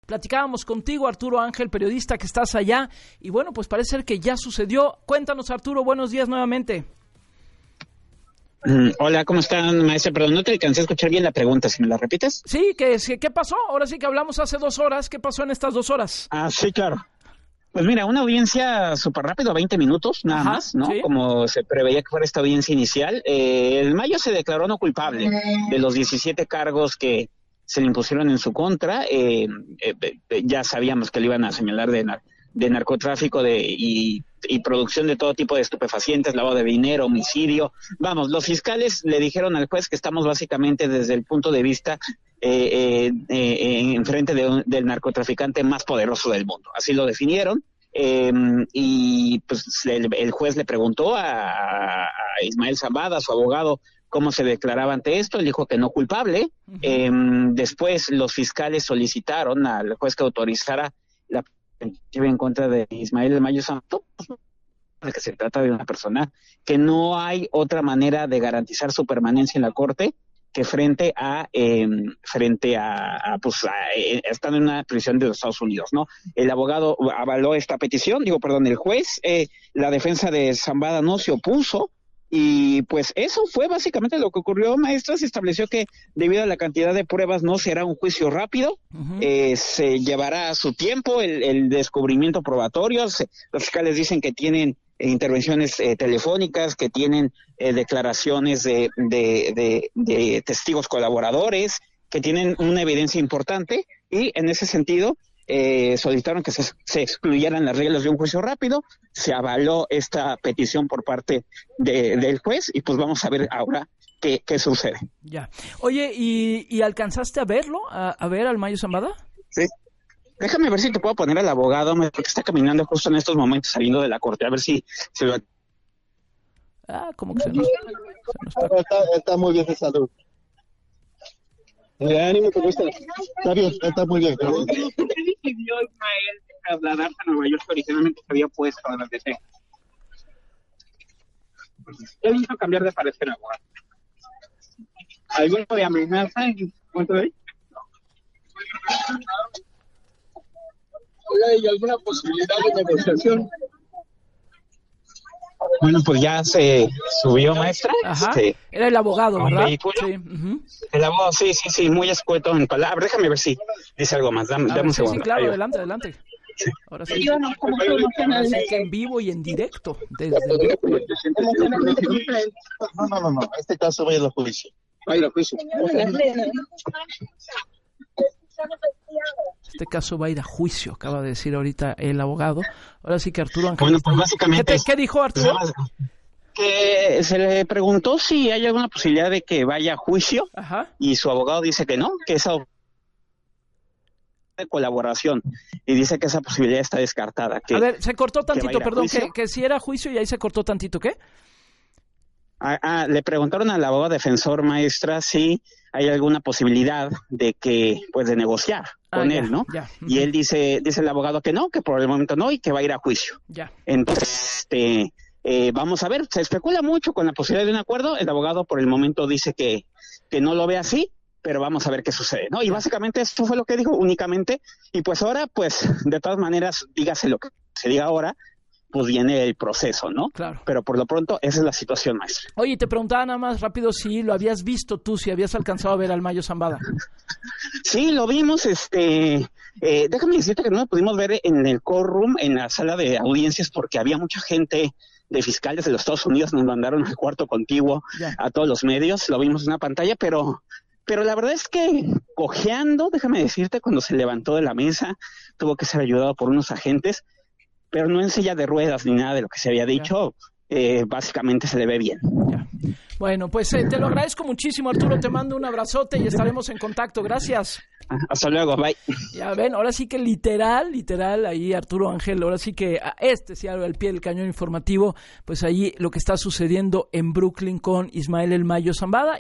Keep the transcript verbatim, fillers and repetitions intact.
platicábamos contigo, Arturo Ángel, periodista que estás allá, y bueno, pues parece ser que ya sucedió. Cuéntanos, Arturo, buenos días nuevamente. Mm, hola, ¿cómo están, maestro? Perdón, no te alcancé a escuchar bien la pregunta, ¿si me la repites? Sí, ¿qué, qué pasó? Ahora sí que hablamos hace dos horas, ¿qué pasó en estas dos horas? Ah, sí, claro. Pues mira, una audiencia súper rápido, veinte minutos, nada Ajá, más, ¿no? ¿sí? Como se preveía que fuera esta audiencia inicial. Eh, el Mayo se declaró no culpable de los diecisiete cargos que se le impusieron en su contra. Eh, eh, eh, ya sabíamos que le iban a señalar de, nar- de narcotráfico de y, y producción de todo tipo de estupefacientes, lavado de dinero, homicidio. Vamos, los fiscales le dijeron al juez que estamos básicamente desde el punto de vista eh, eh, eh, en frente de un, del narcotraficante más poderoso del mundo. Así lo definieron. Eh, y pues el, el juez le preguntó a, a Ismael Zambada, su abogado, cómo se declaraba ante esto. Él dijo que no culpable. Uh-huh. Eh, después los fiscales solicitaron al juez que autorizara la preventiva en contra de Ismael El Mayo Zambada, de que se trata de una persona que no hay otra manera de garantizar su permanencia en la corte que frente a eh, frente a, a pues a, eh, estando en una prisión de los Estados Unidos, ¿no? El abogado avaló esta petición, digo, perdón, el juez, eh, la defensa de Zambada no se opuso. Y pues eso fue básicamente lo que ocurrió, maestra. Se estableció que debido a la cantidad de pruebas no será un juicio rápido, uh-huh. eh, se llevará su tiempo el, el descubrimiento probatorio. Se, los fiscales dicen que tienen intervenciones eh, telefónicas, que tienen eh, declaraciones de, de, de, de testigos colaboradores, que tienen una evidencia importante, y en ese sentido eh, solicitaron que se, se excluyeran las reglas de un juicio rápido. Se avaló esta petición por parte de, del juez, y pues vamos a ver ahora qué, qué sucede. Ya. Oye, ¿y, y alcanzaste a verlo, a, a ver al Mayo Zambada? Sí. Déjame ver si te puedo poner al abogado, porque está caminando justo en estos momentos saliendo de la corte, a ver si se lo... Ah, como que se nos, se nos está... Está, está muy bien de salud. Eh, ánimo, ¿cómo está? Está bien, está muy bien. ¿Por qué decidió Ismael trasladarse a Nueva York que originalmente se había puesto a la D C? Él hizo cambiar de parecer, abogado. ¿Algún tipo de amenaza en cuanto a él? ¿Hay alguna posibilidad de negociación? Bueno, pues ya se subió, maestra. Ajá. Este, Era el abogado, ¿verdad? Vehículo. Sí. Uh-huh. El abogado, sí, sí, sí, muy escueto en palabras. Déjame ver si dice algo más. Dame, dame ver, un sí, segundo. Sí, claro, Ahí adelante, adelante. Sí. Ahora sí. Yo no, como que no, Ahora sí que en vivo y en directo. Desde No, no, no, no. Este caso va a ir a juicio. Va a ir a juicio. Este caso va a ir a juicio, acaba de decir ahorita el abogado. Ahora sí que Arturo Ángel. Bueno, pues básicamente... ¿Qué, te, ¿qué dijo Arturo? Que se le preguntó si hay alguna posibilidad de que vaya a juicio. Ajá. Y su abogado dice que no, que esa de colaboración, y dice que esa posibilidad está descartada. Que, a ver, se cortó tantito, que perdón, que, que si era juicio y ahí se cortó tantito, ¿qué? Ah, ah, le preguntaron al abogado defensor, maestra, si hay alguna posibilidad de que, pues, de negociar con ah, ya, él, ¿no? Ya. Uh-huh. Y él dice, dice el abogado que no, que por el momento no, y que va a ir a juicio. Ya. Entonces, este, eh, vamos a ver, se especula mucho con la posibilidad de un acuerdo. El abogado por el momento dice que, que no lo ve así, pero vamos a ver qué sucede, ¿no? Y básicamente esto fue lo que dijo únicamente, y pues ahora, pues, de todas maneras, dígase lo que se diga ahora, pues viene el proceso, ¿no? Claro. Pero por lo pronto, esa es la situación, maestro. Oye, te preguntaba nada más rápido si lo habías visto tú, si habías alcanzado a ver al Mayo Zambada. Sí, lo vimos, este, eh, déjame decirte que no lo pudimos ver en el courtroom, en la sala de audiencias, porque había mucha gente de fiscales de los Estados Unidos, nos mandaron al cuarto contiguo ya. A todos los medios, lo vimos en una pantalla, pero... Pero la verdad es que cojeando, déjame decirte, cuando se levantó de la mesa, tuvo que ser ayudado por unos agentes, pero no en silla de ruedas ni nada de lo que se había dicho, eh, básicamente se le ve bien. Ya. Bueno, pues eh, te lo agradezco muchísimo, Arturo, te mando un abrazote y estaremos en contacto. Gracias. Hasta luego, bye. Ya ven, ahora sí que literal, literal, ahí Arturo Ángel, ahora sí que a este sí al pie del cañón informativo, pues ahí lo que está sucediendo en Brooklyn con Ismael El Mayo Zambada.